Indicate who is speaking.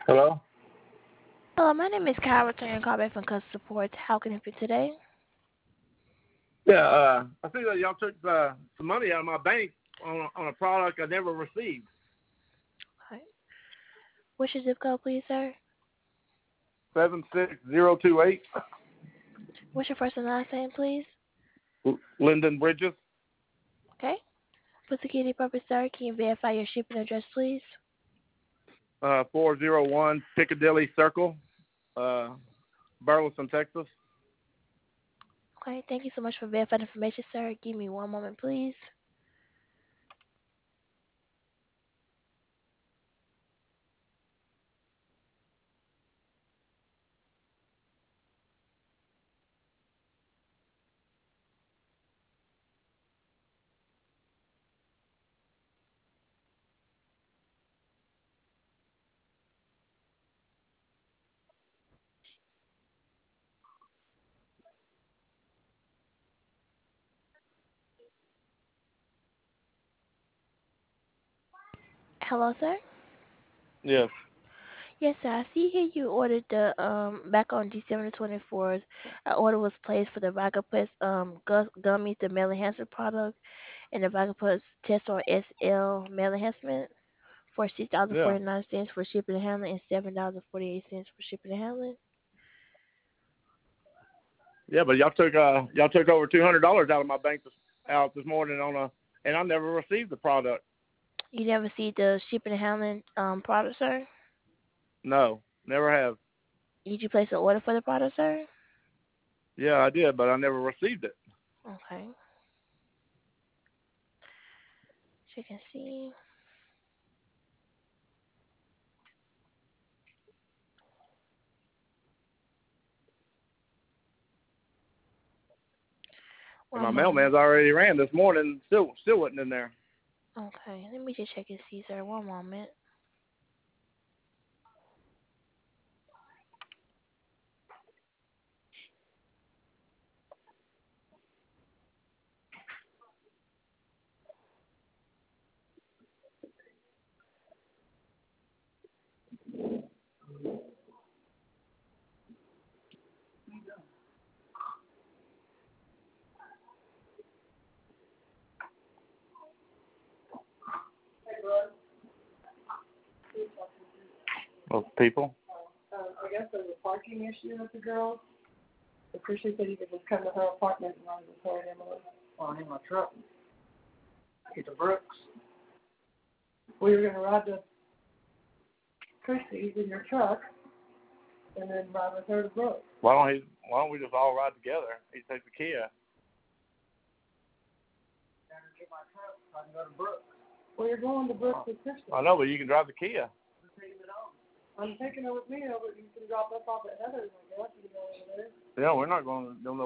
Speaker 1: Hello?
Speaker 2: Hello, my name is Kyle, returning call back from customer support. How can I help you today?
Speaker 1: Yeah, I see that y'all took some money out of my bank on a product I never received.
Speaker 2: All right. What's your zip code, please, sir?
Speaker 1: 76028
Speaker 2: What's your first and last name, please?
Speaker 1: Linden Bridges,
Speaker 2: Okay. For security purpose, sir, can you verify your shipping address, please?
Speaker 1: 401 Piccadilly Circle, Burleson, Texas.
Speaker 2: Okay, thank you so much for verifying information, sir. Give me one moment, please. Hello, sir?
Speaker 1: Yes.
Speaker 2: Yes, sir. I see here you ordered the back on December 24th. An order was placed for the Vagapus gummies, the male enhancement product, and the Vagapus Testor SL male enhancement for
Speaker 1: Yeah.
Speaker 2: $6.49 for shipping and handling and $7.48 for shipping and handling.
Speaker 1: Yeah, but y'all took over $200 out of my bank out this morning and I never received the product.
Speaker 2: You never see the shipping and handling product, sir?
Speaker 1: No, never have.
Speaker 2: Did you place an order for the product, sir?
Speaker 1: Yeah, I did, but I never received it.
Speaker 2: Okay. Check and see.
Speaker 1: And
Speaker 2: One
Speaker 1: my
Speaker 2: moment.
Speaker 1: mailman's already ran this morning, still wasn't in there.
Speaker 2: Okay. Let me just check and see, sir. One moment.
Speaker 1: Those people.
Speaker 3: I guess there's a parking issue with the girls. So Chrissy said you could just come to her apartment and run with her and Emily. Well, I need my truck. Get to Brooks. We were going to ride to Chrissy's in your truck and then ride with her to Brooks.
Speaker 1: Why don't we just all ride together? He takes the Kia.
Speaker 3: And get my truck so I can go to Brooks. Well, you're going to Brooks with Chrissy.
Speaker 1: I know, but you can drive the Kia.
Speaker 3: I'm taking her with me over. You can drop us off at Heather's, I guess. You know over there.
Speaker 1: Yeah, we're not going to